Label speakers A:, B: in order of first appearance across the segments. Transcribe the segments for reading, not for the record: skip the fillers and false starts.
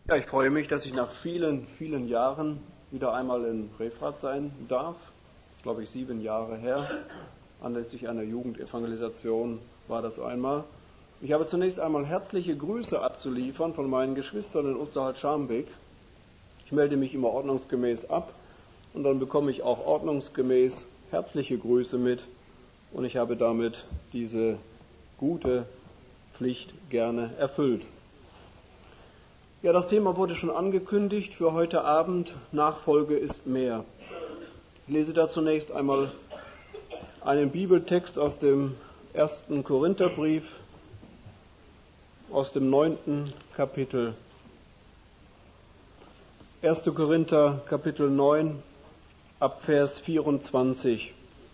A: Ja, ich freue mich, dass ich nach vielen, vielen Jahren wieder einmal in Refrath sein darf. Das ist, glaube ich, 7 Jahre her. Anlässlich einer Jugendevangelisation war das einmal. Ich habe zunächst einmal herzliche Grüße abzuliefern von meinen Geschwistern in Osterhald-Scharmbeck. Ich melde mich immer ordnungsgemäß ab und dann bekomme ich auch ordnungsgemäß herzliche Grüße mit und ich habe damit diese gute Pflicht gerne erfüllt. Ja, das Thema wurde schon angekündigt für heute Abend. Nachfolge ist mehr. Ich lese da zunächst einmal einen Bibeltext aus dem 1. Korintherbrief, aus dem 9. Kapitel. 1. Korinther, Kapitel 9, ab Vers 24.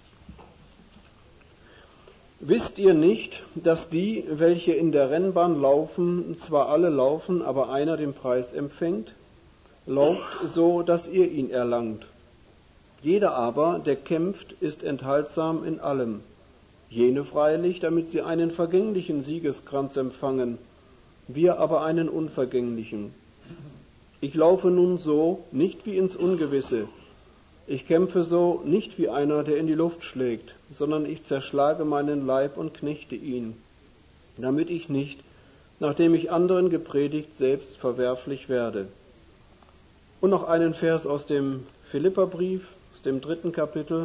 A: Wisst ihr nicht, dass die, welche in der Rennbahn laufen, zwar alle laufen, aber einer den Preis empfängt? Lauft so, dass ihr ihn erlangt. Jeder aber, der kämpft, ist enthaltsam in allem. Jene freilich, damit sie einen vergänglichen Siegeskranz empfangen, wir aber einen unvergänglichen. Ich laufe nun so, nicht wie ins Ungewisse. Ich kämpfe so, nicht wie einer, der in die Luft schlägt, sondern ich zerschlage meinen Leib und knechte ihn, damit ich nicht, nachdem ich anderen gepredigt, selbst verwerflich werde. Und noch einen Vers aus dem Philipperbrief, aus dem 3. Kapitel.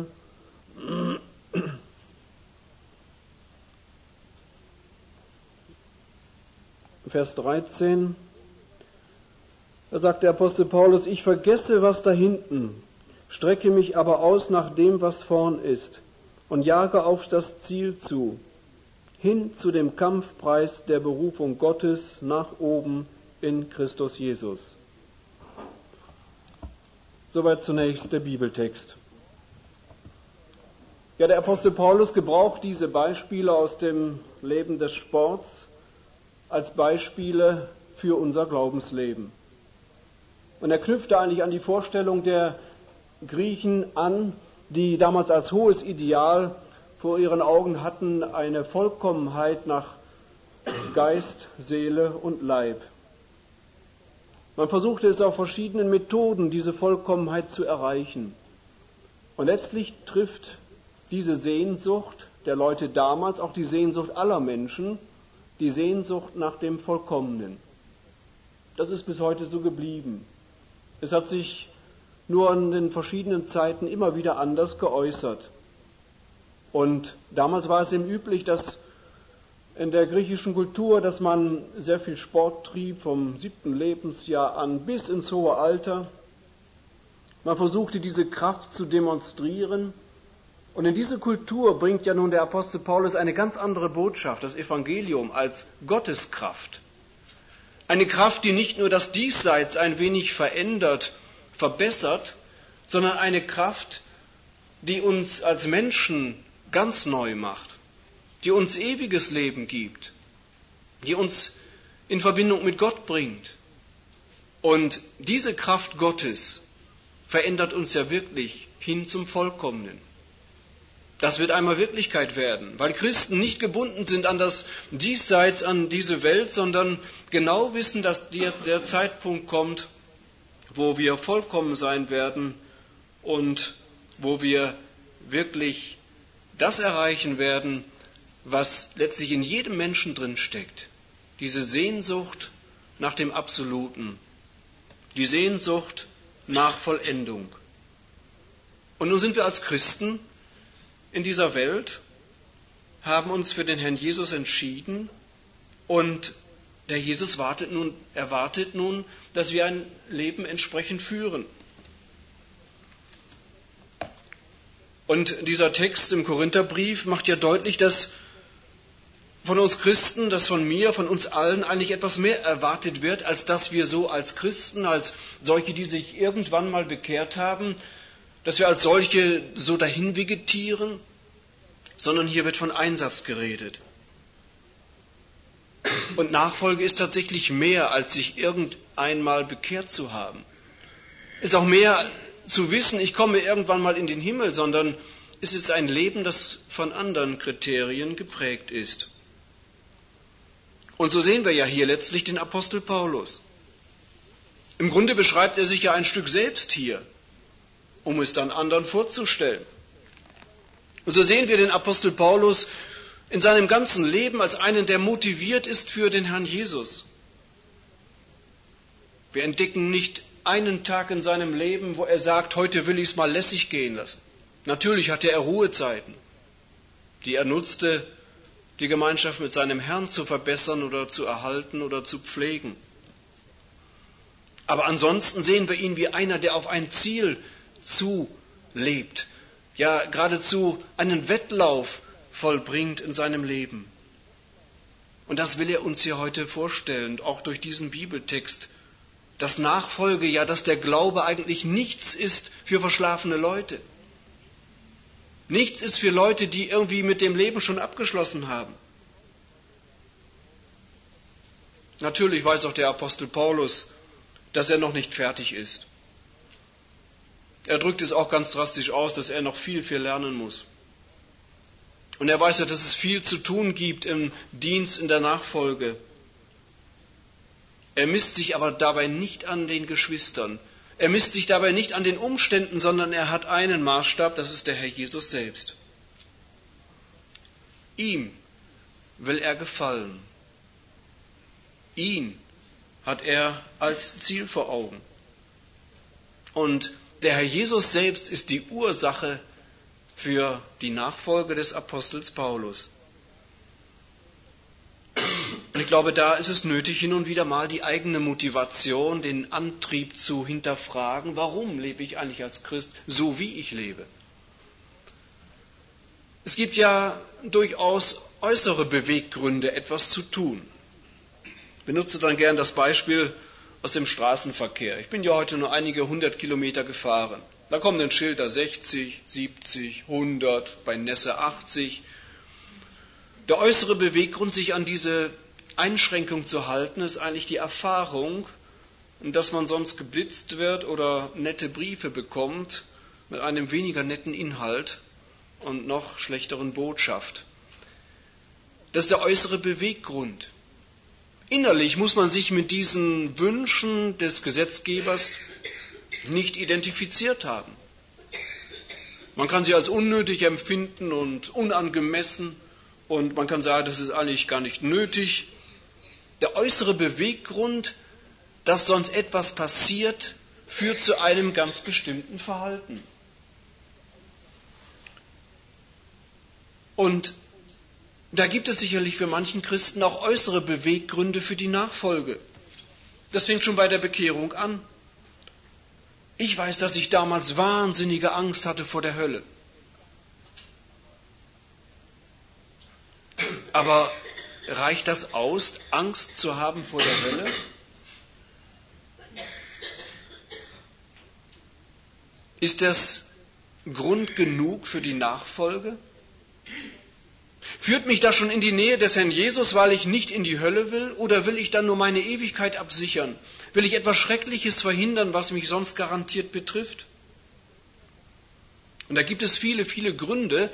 A: Vers 13. Da sagt der Apostel Paulus, ich vergesse, was da hinten, strecke mich aber aus nach dem, was vorn ist, und jage auf das Ziel zu, hin zu dem Kampfpreis der Berufung Gottes nach oben in Christus Jesus. Soweit zunächst der Bibeltext. Ja, der Apostel Paulus gebraucht diese Beispiele aus dem Leben des Sports als Beispiele für unser Glaubensleben. Und er knüpfte eigentlich an die Vorstellung der Griechen an, die damals als hohes Ideal vor ihren Augen hatten, eine Vollkommenheit nach Geist, Seele und Leib. Man versuchte es auf verschiedenen Methoden, diese Vollkommenheit zu erreichen. Und letztlich trifft diese Sehnsucht der Leute damals, auch die Sehnsucht aller Menschen, die Sehnsucht nach dem Vollkommenen. Das ist bis heute so geblieben. Es hat sich nur an den verschiedenen Zeiten immer wieder anders geäußert. Und damals war es eben üblich, dass in der griechischen Kultur, dass man sehr viel Sport trieb, vom 7. Lebensjahr an bis ins hohe Alter. Man versuchte, diese Kraft zu demonstrieren. Und in diese Kultur bringt ja nun der Apostel Paulus eine ganz andere Botschaft, das Evangelium als Gotteskraft. Eine Kraft, die nicht nur das Diesseits ein wenig verändert, verbessert, sondern eine Kraft, die uns als Menschen ganz neu macht, die uns ewiges Leben gibt, die uns in Verbindung mit Gott bringt. Und diese Kraft Gottes verändert uns ja wirklich hin zum Vollkommenen. Das wird einmal Wirklichkeit werden, weil Christen nicht gebunden sind an das Diesseits, an diese Welt, sondern genau wissen, dass der Zeitpunkt kommt, wo wir vollkommen sein werden und wo wir wirklich das erreichen werden, was letztlich in jedem Menschen drin steckt. Diese Sehnsucht nach dem Absoluten, die Sehnsucht nach Vollendung. Und nun sind wir als Christen in dieser Welt, haben uns für den Herrn Jesus entschieden und der Jesus erwartet nun, dass wir ein Leben entsprechend führen. Und dieser Text im Korintherbrief macht ja deutlich, dass von uns Christen, dass von mir, von uns allen eigentlich etwas mehr erwartet wird, als dass wir so als Christen, als solche, die sich irgendwann mal bekehrt haben, dass wir als solche so dahin vegetieren, sondern hier wird von Einsatz geredet. Und Nachfolge ist tatsächlich mehr, als sich irgendeinmal bekehrt zu haben. Ist auch mehr zu wissen, ich komme irgendwann mal in den Himmel, sondern es ist ein Leben, das von anderen Kriterien geprägt ist. Und so sehen wir ja hier letztlich den Apostel Paulus. Im Grunde beschreibt er sich ja ein Stück selbst hier, um es dann anderen vorzustellen. Und so sehen wir den Apostel Paulus in seinem ganzen Leben als einen, der motiviert ist für den Herrn Jesus. Wir entdecken nicht einen Tag in seinem Leben, wo er sagt, heute will ich es mal lässig gehen lassen. Natürlich hatte er Ruhezeiten, die er nutzte, die Gemeinschaft mit seinem Herrn zu verbessern oder zu erhalten oder zu pflegen. Aber ansonsten sehen wir ihn wie einer, der auf ein Ziel zulebt, ja geradezu einen Wettlauf vollbringt in seinem Leben. Und das will er uns hier heute vorstellen, auch durch diesen Bibeltext. Dass Nachfolge, ja, dass der Glaube eigentlich nichts ist für verschlafene Leute. Nichts ist für Leute, die irgendwie mit dem Leben schon abgeschlossen haben. Natürlich weiß auch der Apostel Paulus, dass er noch nicht fertig ist. Er drückt es auch ganz drastisch aus, dass er noch viel, viel lernen muss. Und er weiß ja, dass es viel zu tun gibt im Dienst, in der Nachfolge. Er misst sich aber dabei nicht an den Geschwistern. Er misst sich dabei nicht an den Umständen, sondern er hat einen Maßstab, das ist der Herr Jesus selbst. Ihm will er gefallen. Ihn hat er als Ziel vor Augen. Und der Herr Jesus selbst ist die Ursache für die Nachfolge des Apostels Paulus. Und ich glaube, da ist es nötig, hin und wieder mal die eigene Motivation, den Antrieb zu hinterfragen. Warum lebe ich eigentlich als Christ so, wie ich lebe? Es gibt ja durchaus äußere Beweggründe, etwas zu tun. Ich benutze dann gern das Beispiel aus dem Straßenverkehr. Ich bin ja heute nur einige 100 Kilometer gefahren. Da kommen dann Schilder 60, 70, 100, bei Nässe 80. Der äußere Beweggrund, sich an diese Einschränkung zu halten, ist eigentlich die Erfahrung, dass man sonst geblitzt wird oder nette Briefe bekommt mit einem weniger netten Inhalt und noch schlechteren Botschaft. Das ist der äußere Beweggrund. Innerlich muss man sich mit diesen Wünschen des Gesetzgebers nicht identifiziert haben. Man kann sie als unnötig empfinden und unangemessen und man kann sagen, das ist eigentlich gar nicht nötig. Der äußere Beweggrund, dass sonst etwas passiert, führt zu einem ganz bestimmten Verhalten. Und da gibt es sicherlich für manchen Christen auch äußere Beweggründe für die Nachfolge. Das fängt schon bei der Bekehrung an. Ich weiß, dass ich damals wahnsinnige Angst hatte vor der Hölle. Aber reicht das aus, Angst zu haben vor der Hölle? Ist das Grund genug für die Nachfolge? Führt mich das schon in die Nähe des Herrn Jesus, weil ich nicht in die Hölle will? Oder will ich dann nur meine Ewigkeit absichern? Will ich etwas Schreckliches verhindern, was mich sonst garantiert betrifft? Und da gibt es viele, viele Gründe,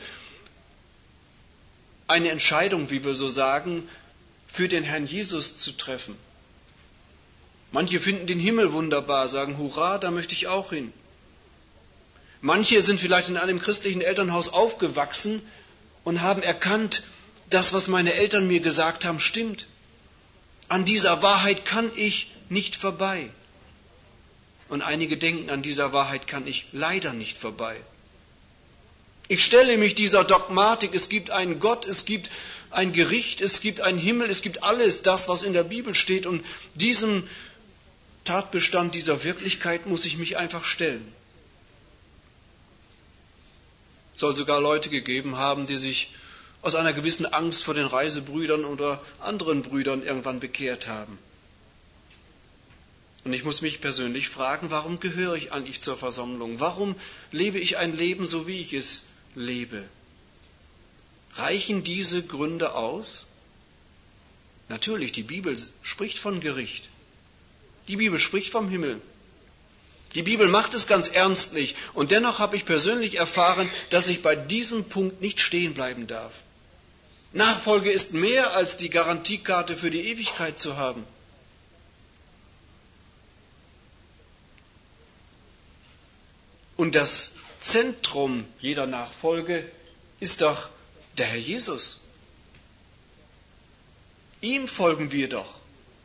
A: eine Entscheidung, wie wir so sagen, für den Herrn Jesus zu treffen. Manche finden den Himmel wunderbar, sagen, hurra, da möchte ich auch hin. Manche sind vielleicht in einem christlichen Elternhaus aufgewachsen und haben erkannt, das, was meine Eltern mir gesagt haben, stimmt. An dieser Wahrheit kann ich nicht vorbei. Und einige denken, an dieser Wahrheit kann ich leider nicht vorbei. Ich stelle mich dieser Dogmatik, es gibt einen Gott, es gibt ein Gericht, es gibt einen Himmel, es gibt alles das, was in der Bibel steht. Und diesem Tatbestand, dieser Wirklichkeit muss ich mich einfach stellen. Es soll sogar Leute gegeben haben, die sich aus einer gewissen Angst vor den Reisebrüdern oder anderen Brüdern irgendwann bekehrt haben. Und ich muss mich persönlich fragen, warum gehöre ich eigentlich zur Versammlung? Warum lebe ich ein Leben so, wie ich es lebe? Reichen diese Gründe aus? Natürlich, die Bibel spricht von Gericht. Die Bibel spricht vom Himmel. Die Bibel macht es ganz ernstlich. Und dennoch habe ich persönlich erfahren, dass ich bei diesem Punkt nicht stehen bleiben darf. Nachfolge ist mehr als die Garantiekarte für die Ewigkeit zu haben. Und das Zentrum jeder Nachfolge ist doch der Herr Jesus. Ihm folgen wir doch.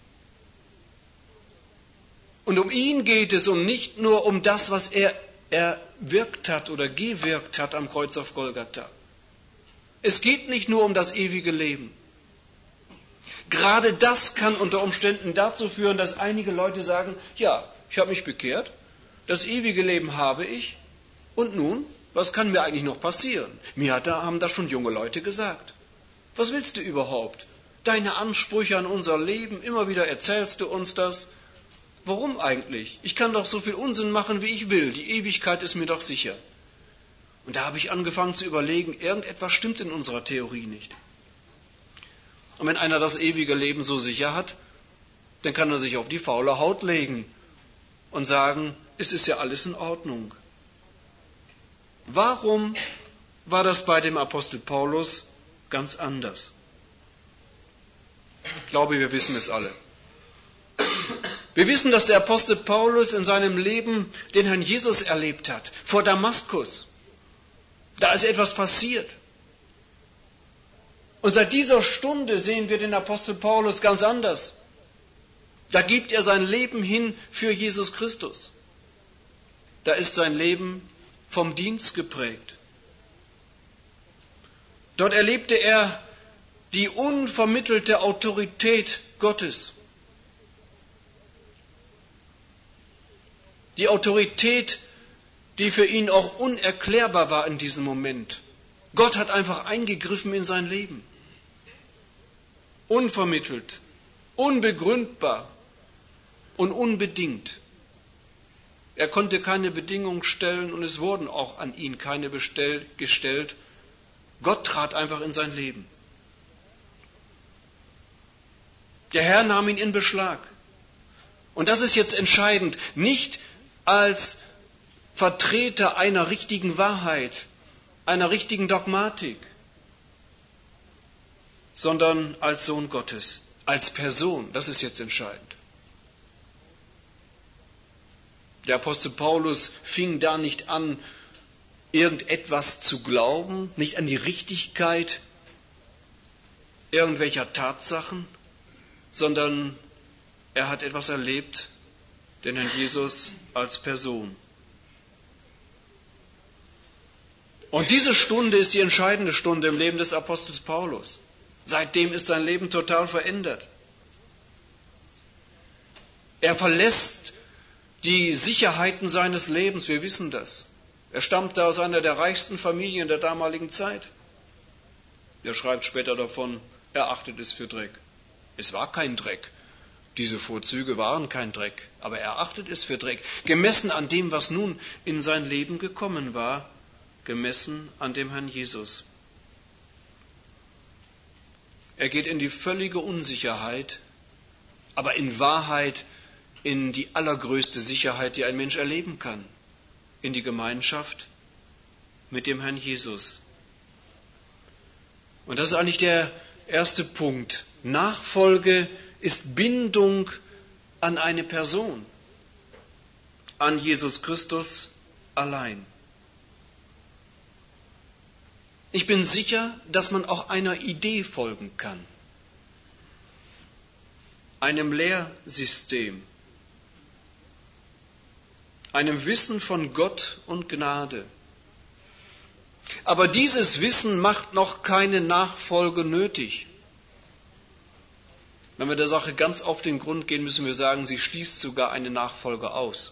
A: Und um ihn geht es, und nicht nur um das, was er erwirkt hat oder gewirkt hat am Kreuz auf Golgatha. Es geht nicht nur um das ewige Leben. Gerade das kann unter Umständen dazu führen, dass einige Leute sagen, ja, ich habe mich bekehrt, das ewige Leben habe ich, und nun, was kann mir eigentlich noch passieren? Haben das schon junge Leute gesagt. Was willst du überhaupt? Deine Ansprüche an unser Leben, immer wieder erzählst du uns das. Warum eigentlich? Ich kann doch so viel Unsinn machen, wie ich will. Die Ewigkeit ist mir doch sicher. Und da habe ich angefangen zu überlegen, irgendetwas stimmt in unserer Theorie nicht. Und wenn einer das ewige Leben so sicher hat, dann kann er sich auf die faule Haut legen und sagen, es ist ja alles in Ordnung. Warum war das bei dem Apostel Paulus ganz anders? Ich glaube, wir wissen es alle. Wir wissen, dass der Apostel Paulus in seinem Leben den Herrn Jesus erlebt hat, vor Damaskus. Da ist etwas passiert. Und seit dieser Stunde sehen wir den Apostel Paulus ganz anders. Da gibt er sein Leben hin für Jesus Christus. Da ist sein Leben vom Dienst geprägt. Dort erlebte er die unvermittelte Autorität Gottes. Die Autorität, die für ihn auch unerklärbar war in diesem Moment. Gott hat einfach eingegriffen in sein Leben. Unvermittelt, unbegründbar und unbedingt. Er konnte keine Bedingungen stellen und es wurden auch an ihn keine gestellt. Gott trat einfach in sein Leben. Der Herr nahm ihn in Beschlag. Und das ist jetzt entscheidend, nicht als Vertreter einer richtigen Wahrheit, einer richtigen Dogmatik, sondern als Sohn Gottes, als Person. Das ist jetzt entscheidend. Der Apostel Paulus fing da nicht an, irgendetwas zu glauben, nicht an die Richtigkeit irgendwelcher Tatsachen, sondern er hat etwas erlebt, den Herrn Jesus als Person. Und diese Stunde ist die entscheidende Stunde im Leben des Apostels Paulus. Seitdem ist sein Leben total verändert. Er verlässt die Sicherheiten seines Lebens, wir wissen das. Er stammte aus einer der reichsten Familien der damaligen Zeit. Er schreibt später davon, er achtet es für Dreck. Es war kein Dreck. Diese Vorzüge waren kein Dreck, aber er achtet es für Dreck. Gemessen an dem, was nun in sein Leben gekommen war, gemessen an dem Herrn Jesus. Er geht in die völlige Unsicherheit, aber in Wahrheit in die allergrößte Sicherheit, die ein Mensch erleben kann, in die Gemeinschaft mit dem Herrn Jesus. Und das ist eigentlich der erste Punkt. Nachfolge ist Bindung an eine Person, an Jesus Christus allein. Ich bin sicher, dass man auch einer Idee folgen kann, einem Lehrsystem, einem Wissen von Gott und Gnade. Aber dieses Wissen macht noch keine Nachfolge nötig. Wenn wir der Sache ganz auf den Grund gehen, müssen wir sagen, sie schließt sogar eine Nachfolge aus.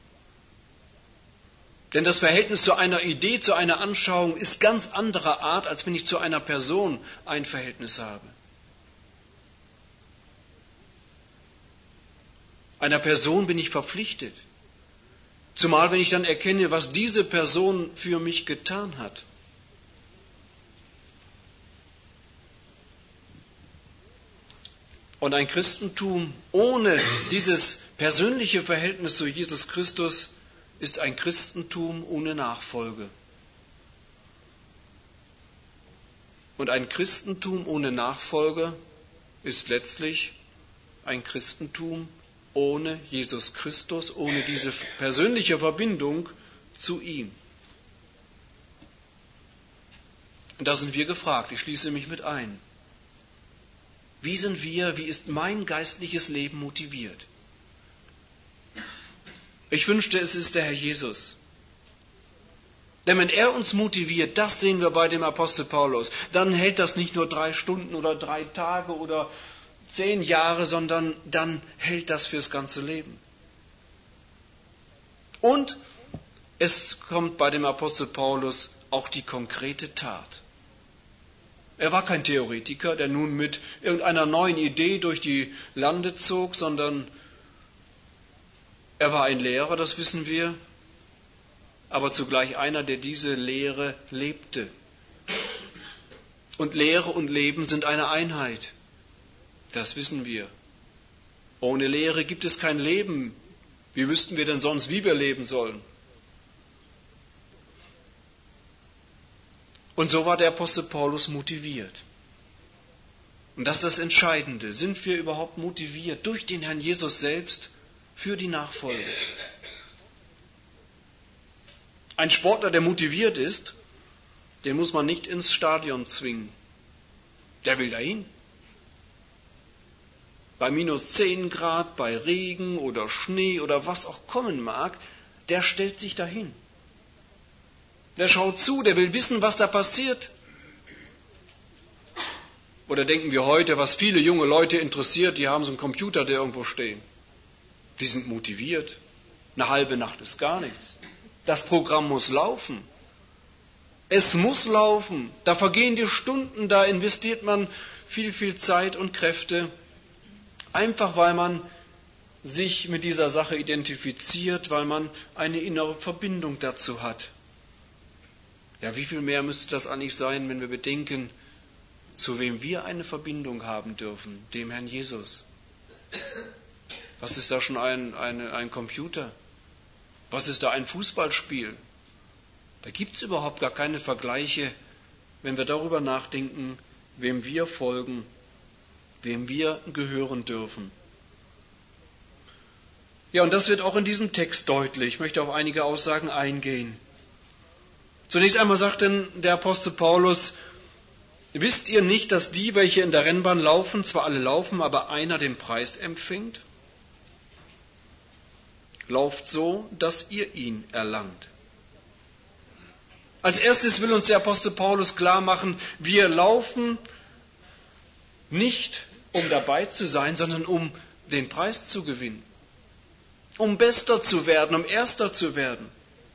A: Denn das Verhältnis zu einer Idee, zu einer Anschauung ist ganz anderer Art, als wenn ich zu einer Person ein Verhältnis habe. Einer Person bin ich verpflichtet. Zumal wenn ich dann erkenne, was diese Person für mich getan hat. Und ein Christentum ohne dieses persönliche Verhältnis zu Jesus Christus ist ein Christentum ohne Nachfolge. Und ein Christentum ohne Nachfolge ist letztlich ein Christentum ohne Jesus Christus, ohne diese persönliche Verbindung
B: zu ihm. Und da sind wir gefragt, ich schließe mich mit ein. Wie ist mein geistliches Leben motiviert? Ich wünschte, es ist der Herr Jesus. Denn wenn er uns motiviert, das sehen wir bei dem Apostel Paulus, dann hält das nicht nur 3 Stunden oder 3 Tage oder 10 Jahre, sondern dann hält das fürs ganze Leben. Und es kommt bei dem Apostel Paulus auch die konkrete Tat. Er war kein Theoretiker, der nun mit irgendeiner neuen Idee durch die Lande zog, sondern er war ein Lehrer, das wissen wir, aber zugleich einer, der diese Lehre lebte. Und Lehre und Leben sind eine Einheit. Das wissen wir. Ohne Lehre gibt es kein Leben. Wie wüssten wir denn sonst, wie wir leben sollen? Und so war der Apostel Paulus motiviert. Und das ist das Entscheidende. Sind wir überhaupt motiviert durch den Herrn Jesus selbst für die Nachfolge? Ein Sportler, der motiviert ist, den muss man nicht ins Stadion zwingen. Der will dahin. Bei minus 10 Grad, bei Regen oder Schnee oder was auch kommen mag, der stellt sich dahin. Der schaut zu, der will wissen, was da passiert. Oder denken wir heute, was viele junge Leute interessiert, die haben so einen Computer, der irgendwo steht. Die sind motiviert. Eine halbe Nacht ist gar nichts. Das Programm muss laufen. Es muss laufen. Da vergehen die Stunden, da investiert man viel Zeit und Kräfte. Einfach weil man sich mit dieser Sache identifiziert, weil man eine innere Verbindung dazu hat. Ja, wie viel mehr müsste das eigentlich sein, wenn wir bedenken, zu wem wir eine Verbindung haben dürfen, dem Herrn Jesus. Was ist da schon ein Computer? Was ist da ein Fußballspiel? Da gibt es überhaupt gar keine Vergleiche, wenn wir darüber nachdenken, wem wir folgen, wem wir gehören dürfen. Ja, und das wird auch in diesem Text deutlich. Ich möchte auf einige Aussagen eingehen. Zunächst einmal sagt denn der Apostel Paulus, wisst ihr nicht, dass die, welche in der Rennbahn laufen, zwar alle laufen, aber einer den Preis empfängt? Lauft so, dass ihr ihn erlangt. Als erstes will uns der Apostel Paulus klar machen, wir laufen nicht, um dabei zu sein, sondern um den Preis zu gewinnen. Um Bester zu werden, um Erster zu werden.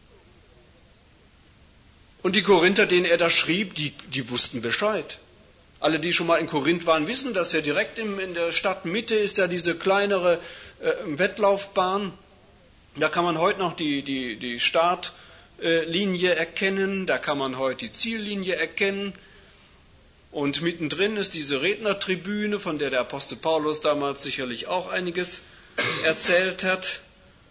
B: Und die Korinther, denen er das schrieb, die wussten Bescheid. Alle, die schon mal in Korinth waren, wissen, dass ja direkt in der Stadtmitte ist ja diese kleinere Wettlaufbahn. Da kann man heute noch die Startlinie erkennen, da kann man heute die Ziellinie erkennen. Und mittendrin ist diese Rednertribüne, von der Apostel Paulus damals sicherlich auch einiges erzählt hat.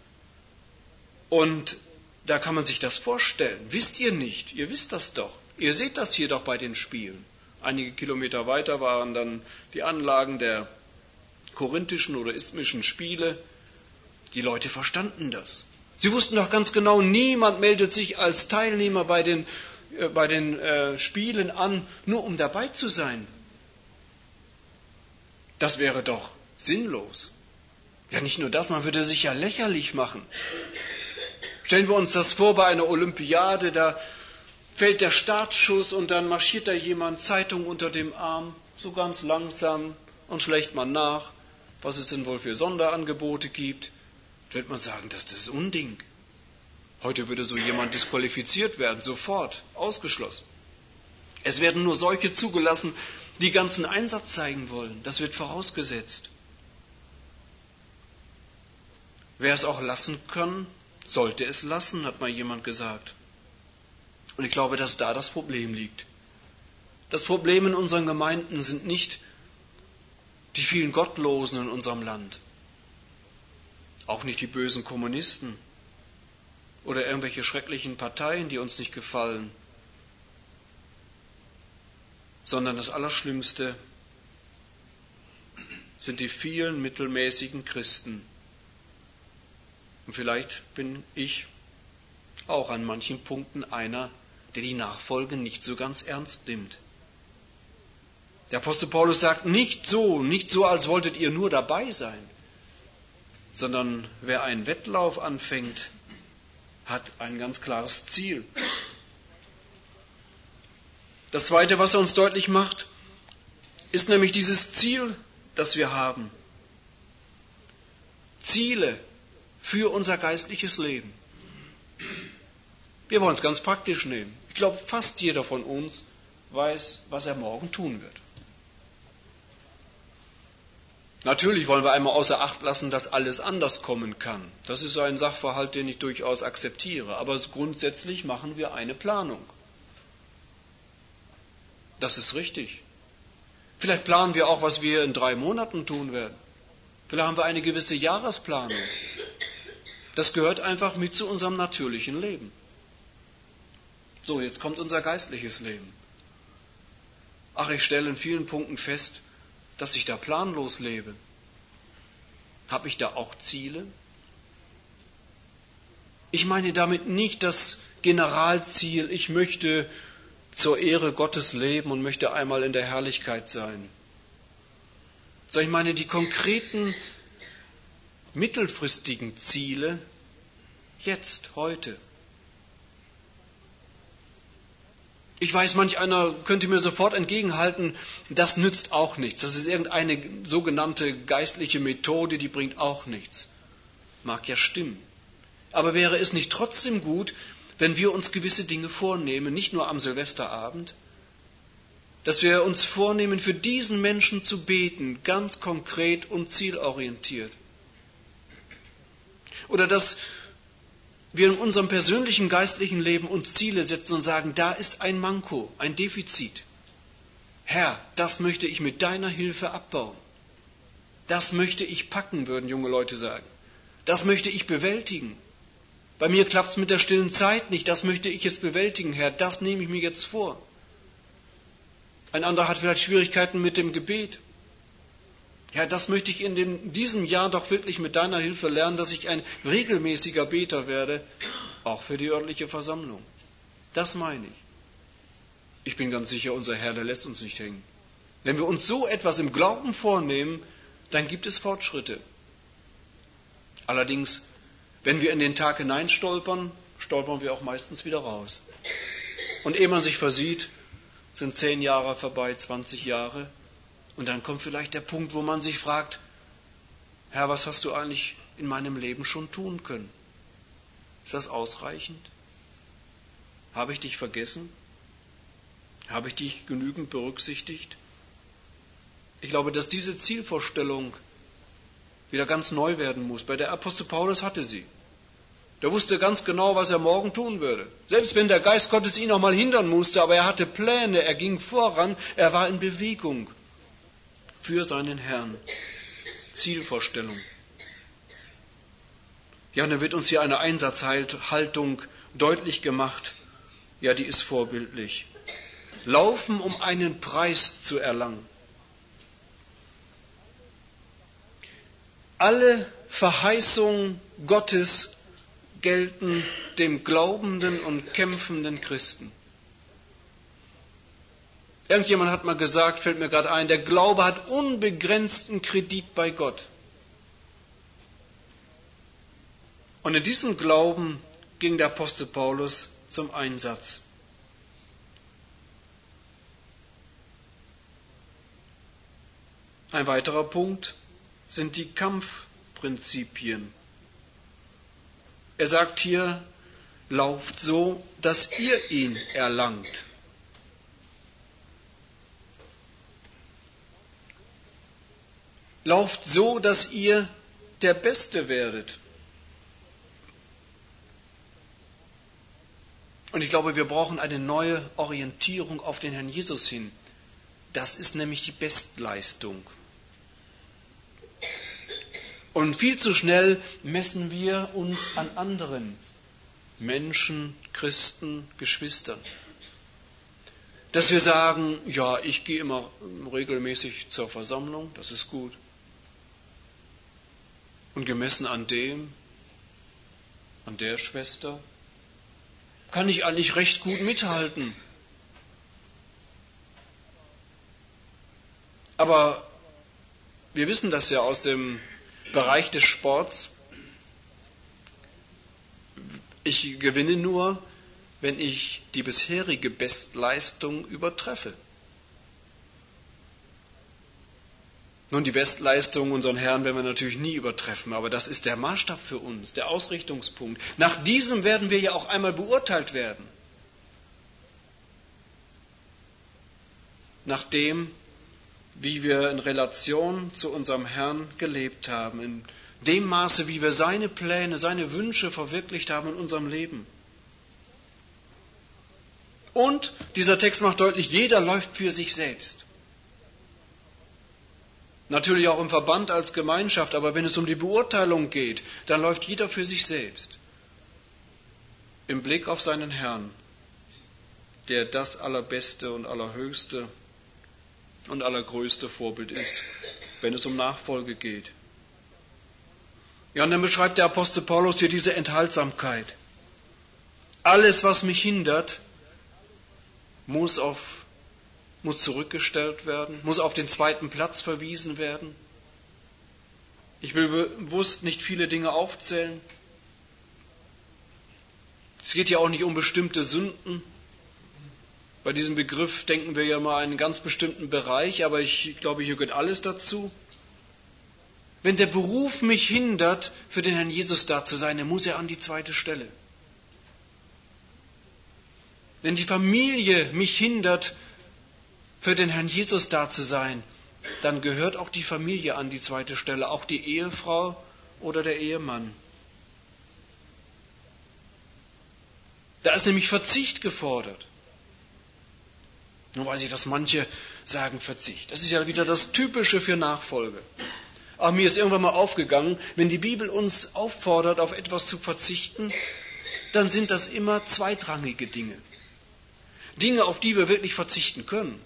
B: Und da kann man sich das vorstellen. Wisst ihr nicht? Ihr wisst das doch. Ihr seht das hier doch bei den Spielen. Einige Kilometer weiter waren dann die Anlagen der korinthischen oder isthmischen Spiele. Die Leute verstanden das. Sie wussten doch ganz genau, niemand meldet sich als Teilnehmer bei den Spielen an, nur um dabei zu sein. Das wäre doch sinnlos. Ja, nicht nur das, man würde sich ja lächerlich machen. Stellen wir uns das vor bei einer Olympiade, da fällt der Startschuss und dann marschiert da jemand, Zeitung unter dem Arm, so ganz langsam und schlägt man nach, was es denn wohl für Sonderangebote gibt. Da wird man sagen, das ist Unding. Heute würde so jemand disqualifiziert werden, sofort, ausgeschlossen. Es werden nur solche zugelassen, die ganzen Einsatz zeigen wollen. Das wird vorausgesetzt. Wer es auch lassen kann, sollte es lassen, hat mal jemand gesagt. Und ich glaube, dass da das Problem liegt. Das Problem in unseren Gemeinden sind nicht die vielen Gottlosen in unserem Land, auch nicht die bösen Kommunisten oder irgendwelche schrecklichen Parteien, die uns nicht gefallen, sondern das Allerschlimmste sind die vielen mittelmäßigen Christen. Und vielleicht bin ich auch an manchen Punkten einer, der die Nachfolge nicht so ganz ernst nimmt. Der Apostel Paulus sagt, nicht so, als wolltet ihr nur dabei sein, sondern wer einen Wettlauf anfängt, hat ein ganz klares Ziel. Das Zweite, was er uns deutlich macht, ist nämlich dieses Ziel, das wir haben. Ziele für unser geistliches Leben. Wir wollen es ganz praktisch nehmen. Ich glaube, fast jeder von uns weiß, was er morgen tun wird. Natürlich wollen wir einmal außer Acht lassen, dass alles anders kommen kann. Das ist ein Sachverhalt, den ich durchaus akzeptiere. Aber grundsätzlich machen wir eine Planung. Das ist richtig. Vielleicht planen wir auch, was wir in 3 Monaten tun werden. Vielleicht haben wir eine gewisse Jahresplanung. Das gehört einfach mit zu unserem natürlichen Leben. So, jetzt kommt unser geistliches Leben. Ach, ich stelle in vielen Punkten fest, dass ich da planlos lebe. Habe ich da auch Ziele? Ich meine damit nicht das Generalziel, ich möchte zur Ehre Gottes leben und möchte einmal in der Herrlichkeit sein. Sondern ich meine die konkreten, mittelfristigen Ziele jetzt, heute. Ich weiß, manch einer könnte mir sofort entgegenhalten, das nützt auch nichts. Das ist irgendeine sogenannte geistliche Methode, die bringt auch nichts. Mag ja stimmen. Aber wäre es nicht trotzdem gut, wenn wir uns gewisse Dinge vornehmen, nicht nur am Silvesterabend, dass wir uns vornehmen, für diesen Menschen zu beten, ganz konkret und zielorientiert. Oder dass wir in unserem persönlichen geistlichen Leben uns Ziele setzen und sagen, da ist ein Manko, ein Defizit. Herr, das möchte ich mit deiner Hilfe abbauen. Das möchte ich packen, würden junge Leute sagen. Das möchte ich bewältigen. Bei mir klappt es mit der stillen Zeit nicht, das möchte ich jetzt bewältigen, Herr, das nehme ich mir jetzt vor. Ein anderer hat vielleicht Schwierigkeiten mit dem Gebet. Ja, das möchte ich in diesem Jahr doch wirklich mit deiner Hilfe lernen, dass ich ein regelmäßiger Beter werde, auch für die örtliche Versammlung. Das meine ich. Ich bin ganz sicher, unser Herr, der lässt uns nicht hängen. Wenn wir uns so etwas im Glauben vornehmen, dann gibt es Fortschritte. Allerdings, wenn wir in den Tag hineinstolpern, stolpern wir auch meistens wieder raus. Und ehe man sich versieht, sind 10 Jahre vorbei, 20 Jahre. Und dann kommt vielleicht der Punkt, wo man sich fragt, Herr, was hast du eigentlich in meinem Leben schon tun können? Ist das ausreichend? Habe ich dich vergessen? Habe ich dich genügend berücksichtigt? Ich glaube, dass diese Zielvorstellung wieder ganz neu werden muss. Bei der Apostel Paulus hatte sie. Der wusste ganz genau, was er morgen tun würde. Selbst wenn der Geist Gottes ihn auch mal hindern musste, aber er hatte Pläne, er ging voran, er war in Bewegung für seinen Herrn. Zielvorstellung. Ja, und dann wird uns hier eine Einsatzhaltung deutlich gemacht. Ja, die ist vorbildlich. Laufen, um einen Preis zu erlangen. Alle Verheißungen Gottes gelten dem glaubenden und kämpfenden Christen. Irgendjemand hat mal gesagt, fällt mir gerade ein, der Glaube hat unbegrenzten Kredit bei Gott. Und in diesem Glauben ging der Apostel Paulus zum Einsatz. Ein weiterer Punkt sind die Kampfprinzipien. Er sagt hier, lauft so, dass ihr ihn erlangt. Lauft so, dass ihr der Beste werdet. Und ich glaube, wir brauchen eine neue Orientierung auf den Herrn Jesus hin. Das ist nämlich die Bestleistung. Und viel zu schnell messen wir uns an anderen Menschen, Christen, Geschwistern. Dass wir sagen, ja, ich gehe immer regelmäßig zur Versammlung, das ist gut. Und gemessen an dem, an der Schwester, kann ich eigentlich recht gut mithalten. Aber wir wissen das ja aus dem Bereich des Sports. Ich gewinne nur, wenn ich die bisherige Bestleistung übertreffe. Nun, die Bestleistung unseren Herrn werden wir natürlich nie übertreffen, aber das ist der Maßstab für uns, der Ausrichtungspunkt. Nach diesem werden wir ja auch einmal beurteilt werden. Nach dem, wie wir in Relation zu unserem Herrn gelebt haben, in dem Maße, wie wir seine Pläne, seine Wünsche verwirklicht haben in unserem Leben. Und dieser Text macht deutlich, jeder läuft für sich selbst. Natürlich auch im Verband als Gemeinschaft, aber wenn es um die Beurteilung geht, dann läuft jeder für sich selbst. Im Blick auf seinen Herrn, der das allerbeste und allerhöchste und allergrößte Vorbild ist, wenn es um Nachfolge geht. Ja, und dann beschreibt der Apostel Paulus hier diese Enthaltsamkeit. Alles, was mich hindert, muss zurückgestellt werden, muss auf den zweiten Platz verwiesen werden. Ich will bewusst nicht viele Dinge aufzählen. Es geht ja auch nicht um bestimmte Sünden. Bei diesem Begriff denken wir ja mal an einen ganz bestimmten Bereich, aber ich glaube, hier gehört alles dazu. Wenn der Beruf mich hindert, für den Herrn Jesus da zu sein, dann muss er an die zweite Stelle. Wenn die Familie mich hindert, für den Herrn Jesus da zu sein, dann gehört auch die Familie an die zweite Stelle, auch die Ehefrau oder der Ehemann. Da ist nämlich Verzicht gefordert. Nur weiß ich, dass manche sagen Verzicht. Das ist ja wieder das Typische für Nachfolge. Aber mir ist irgendwann mal aufgegangen, wenn die Bibel uns auffordert, auf etwas zu verzichten, dann sind das immer zweitrangige Dinge. Dinge, auf die wir wirklich verzichten können.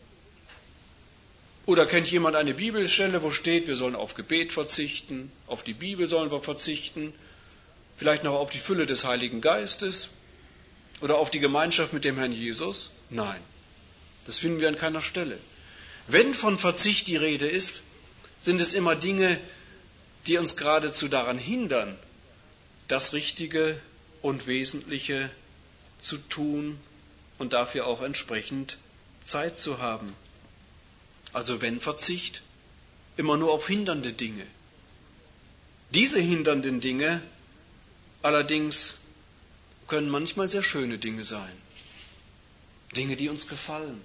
B: Oder kennt jemand eine Bibelstelle, wo steht, wir sollen auf Gebet verzichten, auf die Bibel sollen wir verzichten, vielleicht noch auf die Fülle des Heiligen Geistes oder auf die Gemeinschaft mit dem Herrn Jesus? Nein, das finden wir an keiner Stelle. Wenn von Verzicht die Rede ist, sind es immer Dinge, die uns geradezu daran hindern, das Richtige und Wesentliche zu tun und dafür auch entsprechend Zeit zu haben. Also wenn Verzicht, immer nur auf hindernde Dinge. Diese hindernden Dinge allerdings können manchmal sehr schöne Dinge sein. Dinge, die uns gefallen.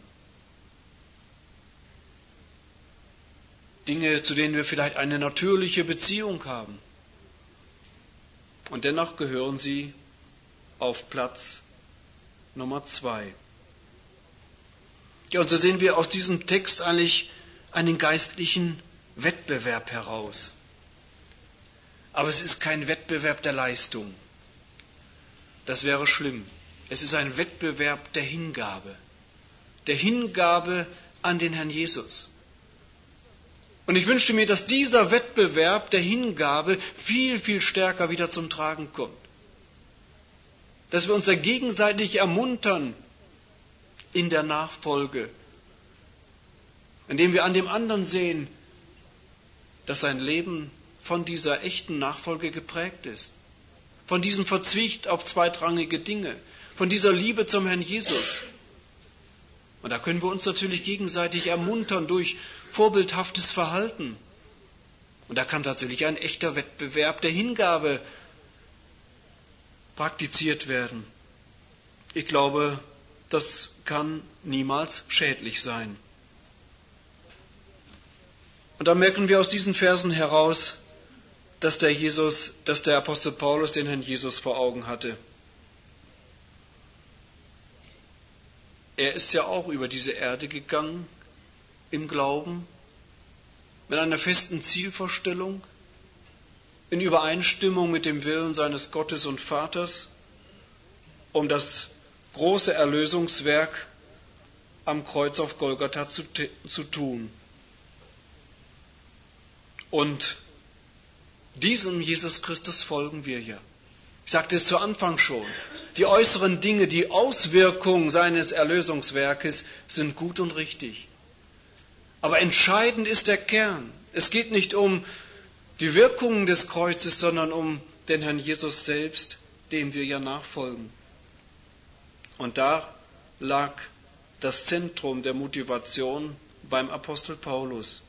B: Dinge, zu denen wir vielleicht eine natürliche Beziehung haben. Und dennoch gehören sie auf Platz Nummer 2. Ja, und so sehen wir aus diesem Text eigentlich einen geistlichen Wettbewerb heraus. Aber es ist kein Wettbewerb der Leistung. Das wäre schlimm. Es ist ein Wettbewerb der Hingabe. Der Hingabe an den Herrn Jesus. Und ich wünschte mir, dass dieser Wettbewerb der Hingabe viel, viel stärker wieder zum Tragen kommt. Dass wir uns da gegenseitig ermuntern in der Nachfolge, indem wir an dem anderen sehen, dass sein Leben von dieser echten Nachfolge geprägt ist, von diesem Verzicht auf zweitrangige Dinge, von dieser Liebe zum Herrn Jesus. Und da können wir uns natürlich gegenseitig ermuntern durch vorbildhaftes Verhalten. Und da kann tatsächlich ein echter Wettbewerb der Hingabe praktiziert werden. Ich glaube, das kann niemals schädlich sein. Und da merken wir aus diesen Versen heraus, dass der Apostel Paulus den Herrn Jesus vor Augen hatte. Er ist ja auch über diese Erde gegangen im Glauben, mit einer festen Zielvorstellung, in Übereinstimmung mit dem Willen seines Gottes und Vaters, um das große Erlösungswerk am Kreuz auf Golgatha zu tun. Und diesem Jesus Christus folgen wir ja. Ich sagte es zu Anfang schon. Die äußeren Dinge, die Auswirkung seines Erlösungswerkes sind gut und richtig. Aber entscheidend ist der Kern. Es geht nicht um die Wirkungen des Kreuzes, sondern um den Herrn Jesus selbst, dem wir ja nachfolgen. Und da lag das Zentrum der Motivation beim Apostel Paulus.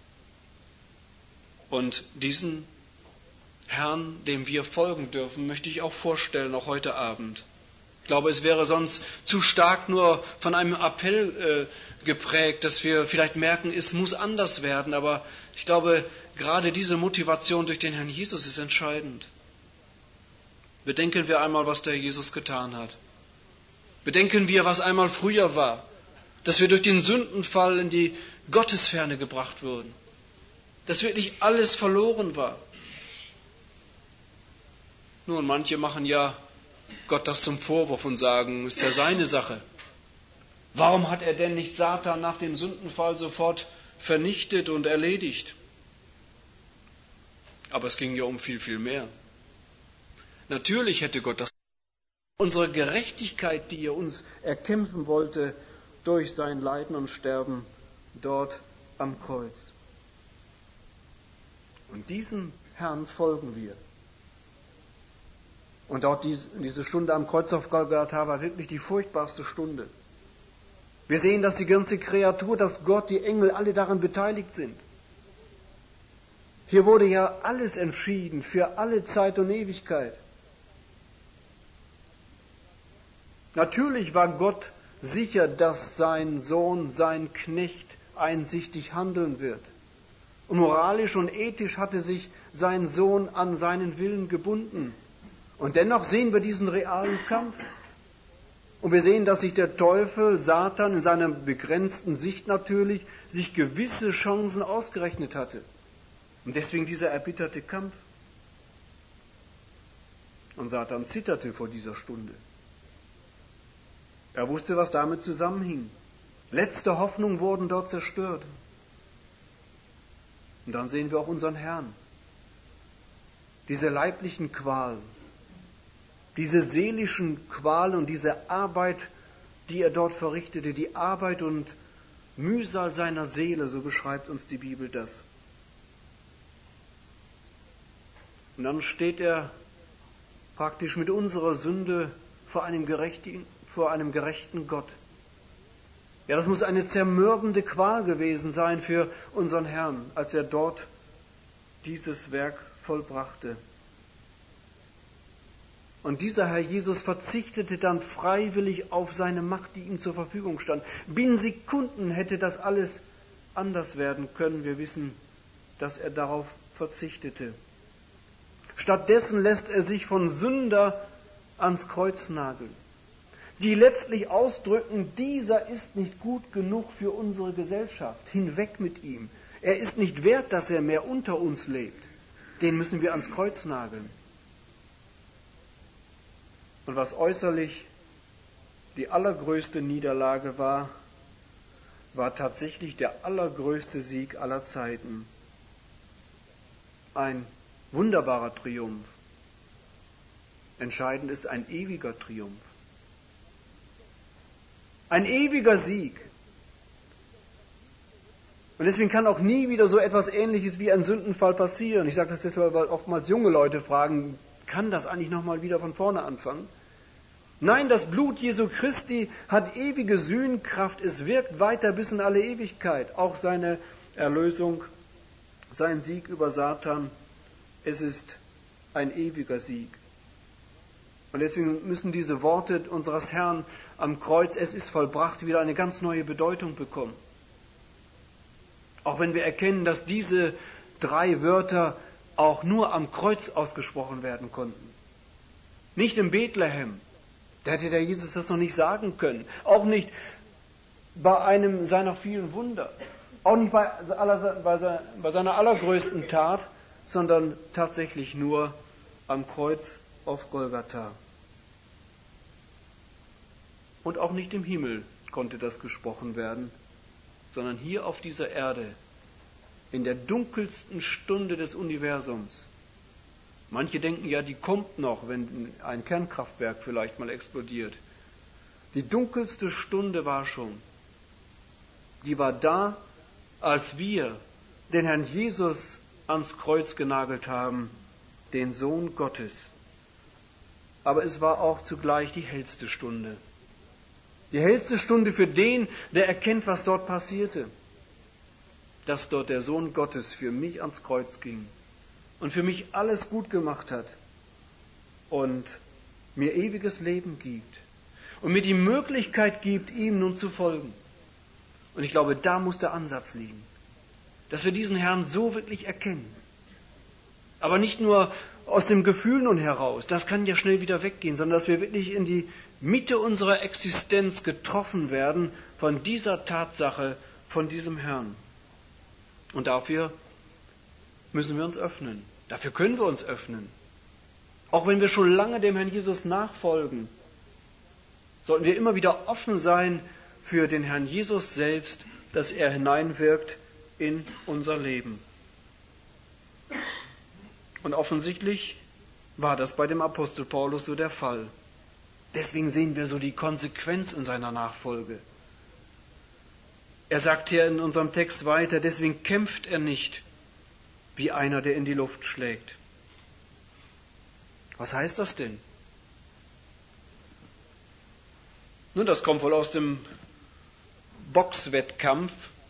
B: Und diesen Herrn, dem wir folgen dürfen, möchte ich auch vorstellen, auch heute Abend. Ich glaube, es wäre sonst zu stark nur von einem Appell geprägt, dass wir vielleicht merken, es muss anders werden. Aber ich glaube, gerade diese Motivation durch den Herrn Jesus ist entscheidend. Bedenken wir einmal, was der Jesus getan hat. Bedenken wir, was einmal früher war, dass wir durch den Sündenfall in die Gottesferne gebracht wurden, dass wirklich alles verloren war. Nun, manche machen ja Gott das zum Vorwurf und sagen, ist ja seine Sache. Warum hat er denn nicht Satan nach dem Sündenfall sofort vernichtet und erledigt? Aber es ging ja um viel, viel mehr. Natürlich hätte Gott das. Unsere Gerechtigkeit, die er uns erkämpfen wollte, durch sein Leiden und Sterben dort am Kreuz. Und diesem Herrn folgen wir. Und auch diese Stunde am Kreuz auf Golgatha war wirklich die furchtbarste Stunde. Wir sehen, dass die ganze Kreatur, dass Gott, die Engel, alle daran beteiligt sind. Hier wurde ja alles entschieden für alle Zeit und Ewigkeit. Natürlich war Gott sicher, dass sein Sohn, sein Knecht einsichtig handeln wird. Und moralisch und ethisch hatte sich sein Sohn an seinen Willen gebunden. Und dennoch sehen wir diesen realen Kampf. Und wir sehen, dass sich der Teufel, Satan, in seiner begrenzten Sicht natürlich, sich gewisse Chancen ausgerechnet hatte. Und deswegen dieser erbitterte Kampf. Und Satan zitterte vor dieser Stunde. Er wusste, was damit zusammenhing. Letzte Hoffnungen wurden dort zerstört. Und dann sehen wir auch unseren Herrn. Diese leiblichen Qualen, diese seelischen Qualen und diese Arbeit, die er dort verrichtete, die Arbeit und Mühsal seiner Seele, so beschreibt uns die Bibel das. Und dann steht er praktisch mit unserer Sünde vor einem gerechten Gott. Ja, das muss eine zermürbende Qual gewesen sein für unseren Herrn, als er dort dieses Werk vollbrachte. Und dieser Herr Jesus verzichtete dann freiwillig auf seine Macht, die ihm zur Verfügung stand. Binnen Sekunden hätte das alles anders werden können. Wir wissen, dass er darauf verzichtete. Stattdessen lässt er sich von Sünder ans Kreuz nageln, die letztlich ausdrücken, dieser ist nicht gut genug für unsere Gesellschaft. Hinweg mit ihm. Er ist nicht wert, dass er mehr unter uns lebt. Den müssen wir ans Kreuz nageln. Und was äußerlich die allergrößte Niederlage war, war tatsächlich der allergrößte Sieg aller Zeiten. Ein wunderbarer Triumph. Entscheidend ist ein ewiger Triumph. Ein ewiger Sieg. Und deswegen kann auch nie wieder so etwas Ähnliches wie ein Sündenfall passieren. Ich sage das jetzt, weil oftmals junge Leute fragen, kann das eigentlich nochmal wieder von vorne anfangen? Nein, das Blut Jesu Christi hat ewige Sühnkraft. Es wirkt weiter bis in alle Ewigkeit. Auch seine Erlösung, sein Sieg über Satan, es ist ein ewiger Sieg. Und deswegen müssen diese Worte unseres Herrn am Kreuz, es ist vollbracht, wieder eine ganz neue Bedeutung bekommen. Auch wenn wir erkennen, dass diese 3 Wörter auch nur am Kreuz ausgesprochen werden konnten. Nicht in Bethlehem. Da hätte der Jesus das noch nicht sagen können. Auch nicht bei einem seiner vielen Wunder. Auch nicht bei seiner allergrößten Tat, sondern tatsächlich nur am Kreuz auf Golgatha. Und auch nicht im Himmel konnte das gesprochen werden, sondern hier auf dieser Erde, in der dunkelsten Stunde des Universums,
A: Manche denken ja, die kommt noch, wenn ein Kernkraftwerk vielleicht mal explodiert. Die dunkelste Stunde war schon. Die war da, als wir den Herrn Jesus ans Kreuz genagelt haben, den Sohn Gottes. Aber es war auch zugleich die hellste Stunde. Die hellste Stunde für den, der erkennt, was dort passierte. Dass dort der Sohn Gottes für mich ans Kreuz ging und für mich alles gut gemacht hat und mir ewiges Leben gibt und mir die Möglichkeit gibt, ihm nun zu folgen. Und ich glaube, da muss der Ansatz liegen, dass wir diesen Herrn so wirklich erkennen. Aber nicht nur aus dem Gefühl nun heraus, das kann ja schnell wieder weggehen, sondern dass wir wirklich in die Mitte unserer Existenz getroffen werden von dieser Tatsache, von diesem Herrn. Und dafür müssen wir uns öffnen. Dafür können wir uns öffnen. Auch wenn wir schon lange dem Herrn Jesus nachfolgen, sollten wir immer wieder offen sein für den Herrn Jesus selbst, dass er hineinwirkt in unser Leben. Und offensichtlich war das bei dem Apostel Paulus so der Fall. Deswegen sehen wir so die Konsequenz in seiner Nachfolge. Er sagt hier in unserem Text weiter, deswegen kämpft er nicht wie einer, der in die Luft schlägt. Was heißt das denn? Nun, das kommt wohl aus dem Boxwettkampf,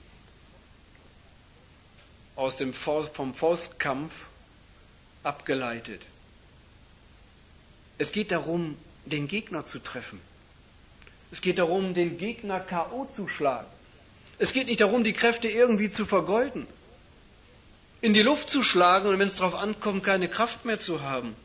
A: vom Faustkampf abgeleitet. Es geht darum, den Gegner zu treffen. Es geht darum, den Gegner K.O. zu schlagen. Es geht nicht darum, die Kräfte irgendwie zu vergeuden, in die Luft zu schlagen und wenn es darauf ankommt, keine Kraft mehr zu haben.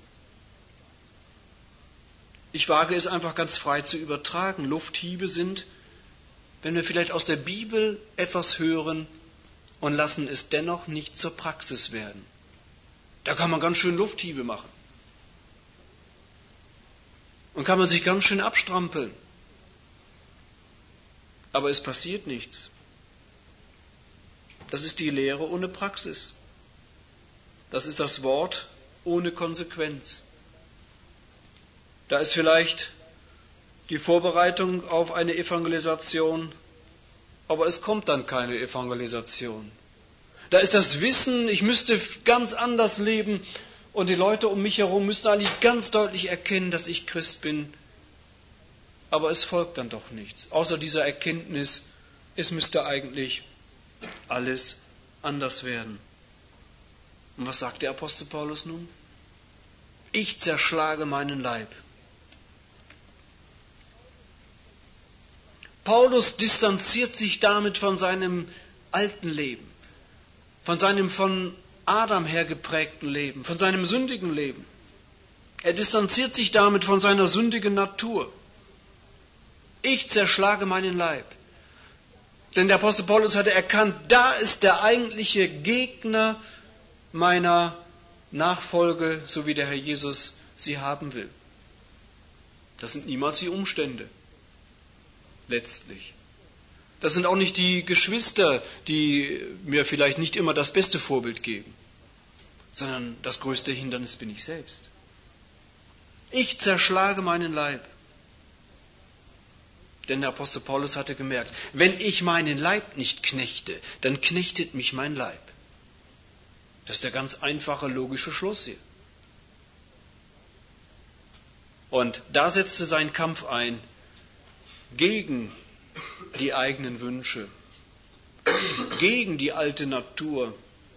A: Ich wage es einfach ganz frei zu übertragen. Lufthiebe sind, wenn wir vielleicht aus der Bibel etwas hören und lassen es dennoch nicht zur Praxis werden. Da kann man ganz schön Lufthiebe machen. Und kann man sich ganz schön abstrampeln. Aber es passiert nichts. Das ist die Lehre ohne Praxis. Das ist das Wort ohne Konsequenz. Da ist vielleicht die Vorbereitung auf eine Evangelisation, aber es kommt dann keine Evangelisation. Da ist das Wissen, ich müsste ganz anders leben und die Leute um mich herum müssten eigentlich ganz deutlich erkennen, dass ich Christ bin. Aber es folgt dann doch nichts, außer dieser Erkenntnis, es müsste eigentlich alles anders werden. Und was sagt der Apostel Paulus nun? Ich zerschlage meinen Leib. Paulus distanziert sich damit von seinem alten Leben, von seinem von Adam her geprägten Leben, von seinem sündigen Leben. Er distanziert sich damit von seiner sündigen Natur. Ich zerschlage meinen Leib. Denn der Apostel Paulus hatte erkannt, da ist der eigentliche Gegner meiner Nachfolge, so wie der Herr Jesus sie haben will. Das sind niemals die Umstände, letztlich. Das sind auch nicht die Geschwister, die mir vielleicht nicht immer das beste Vorbild geben, sondern das größte Hindernis bin ich selbst. Ich zerschlage meinen Leib. Denn der Apostel Paulus hatte gemerkt, wenn ich meinen Leib nicht knechte, dann knechtet mich mein Leib. Das ist der ganz einfache, logische Schluss hier. Und da setzte sein Kampf ein gegen die eigenen Wünsche, gegen die alte Natur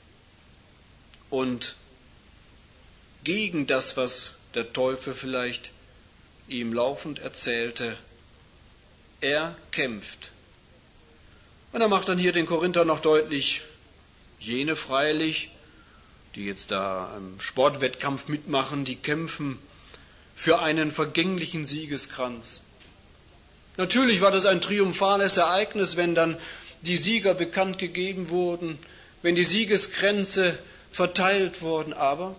A: und gegen das, was der Teufel vielleicht ihm laufend erzählte. Er kämpft. Und er macht dann hier den Korinthern noch deutlich, jene freilich, die jetzt da im Sportwettkampf mitmachen, die kämpfen für einen vergänglichen Siegeskranz. Natürlich war das ein triumphales Ereignis, wenn dann die Sieger bekannt gegeben wurden, wenn die Siegeskränze verteilt wurden. Aber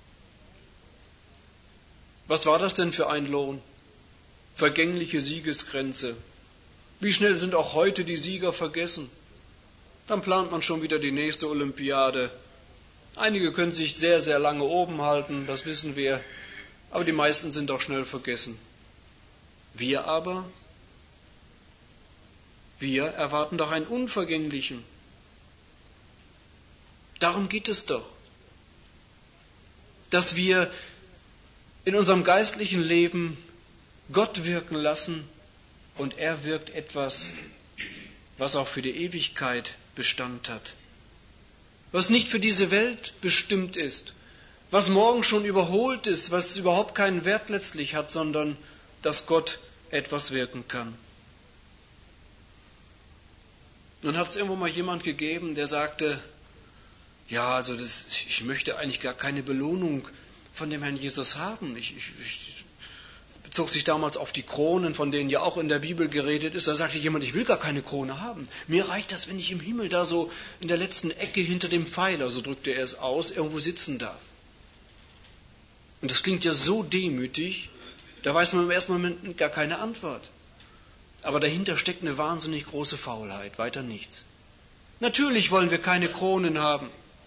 A: was war das denn für ein Lohn? Vergängliche Siegeskränze. Wie schnell sind auch heute die Sieger vergessen? Dann plant man schon wieder die nächste Olympiade
B: Einige können sich sehr, sehr lange oben halten, das wissen wir, aber die meisten sind auch schnell vergessen. Wir aber, wir erwarten doch einen Unvergänglichen. Darum geht es doch, dass wir in unserem geistlichen Leben Gott wirken lassen und er wirkt etwas, was auch für die Ewigkeit Bestand hat. Was nicht für diese Welt bestimmt ist, was morgen schon überholt ist, was überhaupt keinen Wert letztlich hat, sondern dass Gott etwas wirken kann. Nun hat es irgendwo mal jemand gegeben, der sagte, ja, also ich möchte eigentlich gar keine Belohnung von dem Herrn Jesus haben. Ich bezog sich damals auf die Kronen, von denen ja auch in der Bibel geredet ist. Da sagte jemand, ich will gar keine Krone haben. Mir reicht das, wenn ich im Himmel da so in der letzten Ecke hinter dem Pfeiler, so drückte er es aus, irgendwo sitzen darf. Und das klingt ja so demütig, da weiß man im ersten Moment gar keine Antwort. Aber dahinter steckt eine wahnsinnig große Faulheit, weiter nichts. Natürlich wollen wir keine Kronen haben.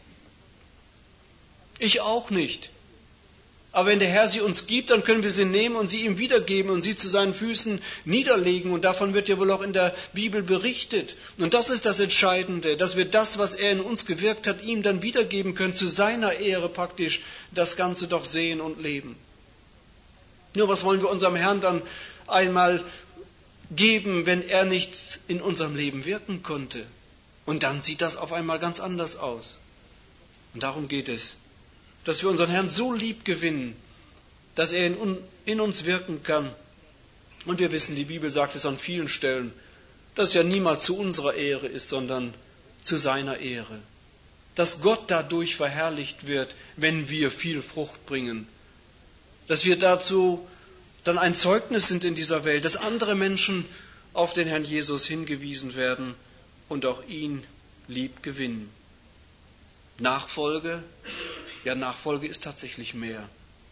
B: Ich auch nicht. Aber wenn der Herr sie uns gibt, dann können wir sie nehmen und sie ihm wiedergeben und sie zu seinen Füßen niederlegen. Und davon wird ja wohl auch in der Bibel berichtet. Und das ist das Entscheidende, dass wir das, was er in uns gewirkt hat, ihm dann wiedergeben können, zu seiner Ehre praktisch das Ganze doch sehen und leben. Nur was wollen wir unserem Herrn dann einmal geben, wenn er nichts in unserem Leben wirken konnte? Und dann sieht das auf einmal ganz anders aus. Und darum geht es, dass wir unseren Herrn so lieb gewinnen, dass er in uns wirken kann. Und wir wissen, die Bibel sagt es an vielen Stellen, dass es ja niemals zu unserer Ehre ist, sondern zu seiner Ehre. Dass Gott dadurch verherrlicht wird, wenn wir viel Frucht bringen. Dass wir dazu dann ein Zeugnis sind in dieser Welt, dass andere Menschen auf den Herrn Jesus hingewiesen werden und auch ihn lieb gewinnen. Nachfolge ist tatsächlich mehr.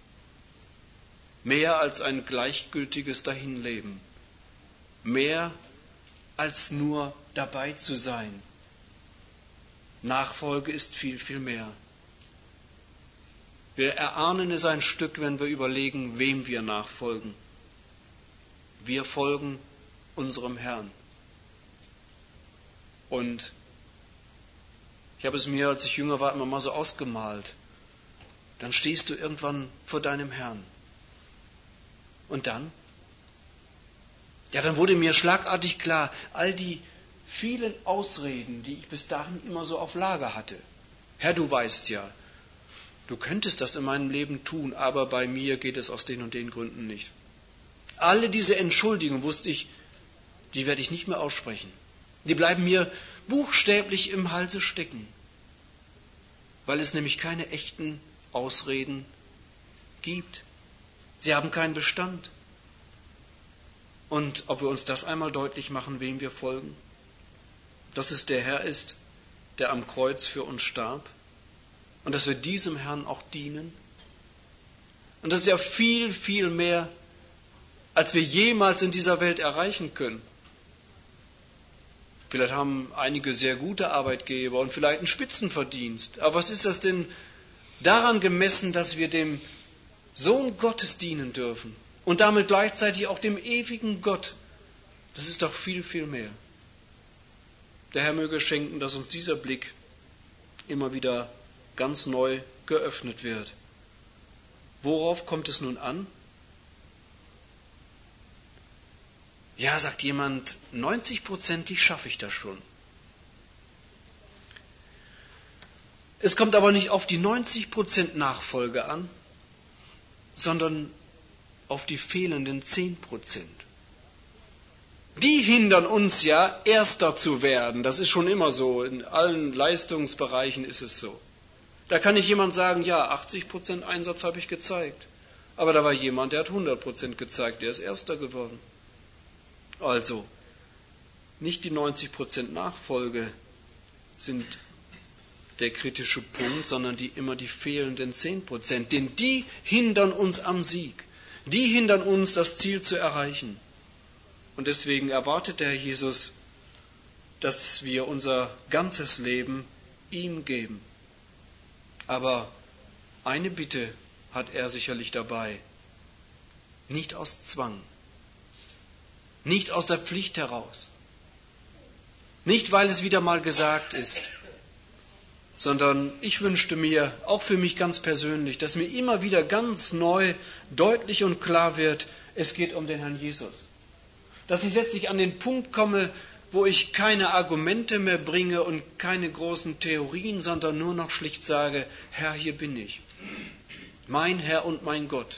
B: Mehr als ein gleichgültiges Dahinleben. Mehr als nur dabei zu sein. Nachfolge ist viel, viel mehr. Wir erahnen es ein Stück, wenn wir überlegen, wem wir nachfolgen. Wir folgen unserem Herrn. Und ich habe es mir, als ich jünger war, immer mal so ausgemalt. Dann stehst du irgendwann vor deinem Herrn. Und dann? Ja, dann wurde mir schlagartig klar, all die vielen Ausreden, die ich bis dahin immer so auf Lager hatte. Herr, du weißt ja, du könntest das in meinem Leben tun, aber bei mir geht es aus den und den Gründen nicht. Alle diese Entschuldigungen, wusste ich, die werde ich nicht mehr aussprechen. Die bleiben mir buchstäblich im Halse stecken, weil es nämlich keine echten Ausreden gibt. Sie haben keinen Bestand. Und ob wir uns das einmal deutlich machen, wem wir folgen, dass es der Herr ist, der am Kreuz für uns starb und dass wir diesem Herrn auch dienen. Und das ist ja viel, viel mehr, als wir jemals in dieser Welt erreichen können. Vielleicht haben einige sehr gute Arbeitgeber und vielleicht einen Spitzenverdienst. Aber was ist das denn daran gemessen, dass wir dem Sohn Gottes dienen dürfen und damit gleichzeitig auch dem ewigen Gott? Das ist doch viel, viel mehr. Der Herr möge schenken, dass uns dieser Blick immer wieder ganz neu geöffnet wird. Worauf kommt es nun an? Ja, sagt jemand, 90%ig schaffe ich das schon. Es kommt aber nicht auf die 90% Nachfolge an, sondern auf die fehlenden 10%. Die hindern uns ja, Erster zu werden. Das ist schon immer so. In allen Leistungsbereichen ist es so. Da kann nicht jemand sagen, ja, 80% Einsatz habe ich gezeigt. Aber da war jemand, der hat 100% gezeigt, der ist Erster geworden. Also, nicht die 90% Nachfolge sind der kritische Punkt, sondern immer die fehlenden 10%. Denn die hindern uns am Sieg. Die hindern uns, das Ziel zu erreichen. Und deswegen erwartet der Herr Jesus, dass wir unser ganzes Leben ihm geben. Aber eine Bitte hat er sicherlich dabei. Nicht aus Zwang. Nicht aus der Pflicht heraus. Nicht, weil es wieder mal gesagt ist, sondern ich wünschte mir, auch für mich ganz persönlich, dass mir immer wieder ganz neu, deutlich und klar wird, es geht um den Herrn Jesus. Dass ich letztlich an den Punkt komme, wo ich keine Argumente mehr bringe und keine großen Theorien, sondern nur noch schlicht sage, Herr, hier bin ich. Mein Herr und mein Gott.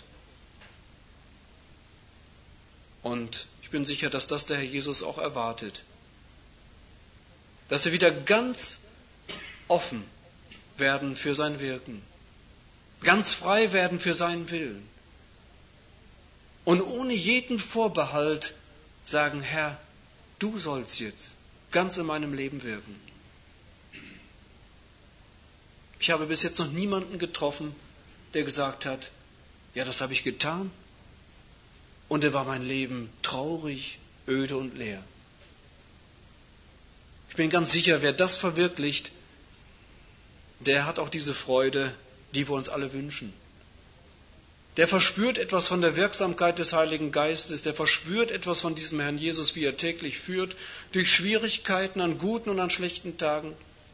B: Und ich bin sicher, dass das der Herr Jesus auch erwartet. Dass wir wieder ganz offen werden für sein Wirken. Ganz frei werden für seinen Willen. Und ohne jeden Vorbehalt sagen, Herr, du sollst jetzt ganz in meinem Leben wirken. Ich habe bis jetzt noch niemanden getroffen, der gesagt hat, ja, das habe ich getan. Und da war mein Leben traurig, öde und leer. Ich bin ganz sicher, wer das verwirklicht, der hat auch diese Freude, die wir uns alle wünschen. Der verspürt etwas von der Wirksamkeit des Heiligen Geistes, der verspürt etwas von diesem Herrn Jesus, wie er täglich führt, durch Schwierigkeiten an guten und an schlechten Tagen.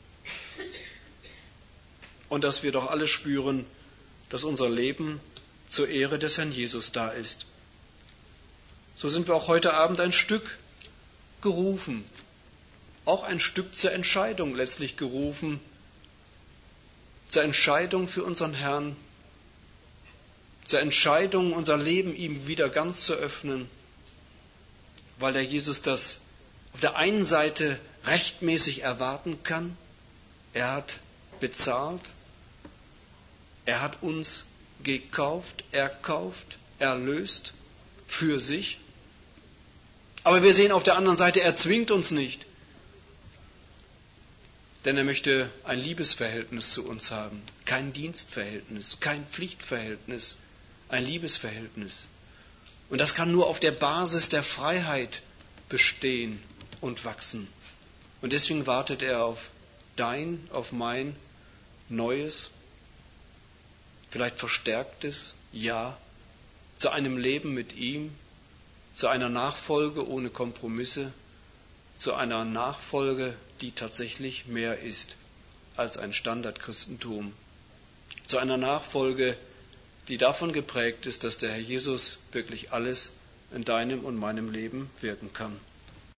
B: Und dass wir doch alle spüren, dass unser Leben zur Ehre des Herrn Jesus da ist. So sind wir auch heute Abend ein Stück gerufen, auch ein Stück zur Entscheidung letztlich gerufen, zur Entscheidung für unseren Herrn, zur Entscheidung, unser Leben ihm wieder ganz zu öffnen, weil der Jesus das auf der einen Seite rechtmäßig erwarten kann. Er hat bezahlt, er hat uns gekauft, erkauft, erlöst für sich. Aber wir sehen auf der anderen Seite, er zwingt uns nicht. Denn er möchte ein Liebesverhältnis zu uns haben. Kein Dienstverhältnis, kein Pflichtverhältnis, ein Liebesverhältnis. Und das kann nur auf der Basis der Freiheit bestehen und wachsen. Und deswegen wartet er auf dein, auf mein neues, vielleicht verstärktes Ja zu einem Leben mit ihm, zu einer Nachfolge ohne Kompromisse, zu einer Nachfolge, die tatsächlich mehr ist als ein Standardchristentum. Zu einer Nachfolge, die davon geprägt ist, dass der Herr Jesus wirklich alles in deinem und meinem Leben wirken kann.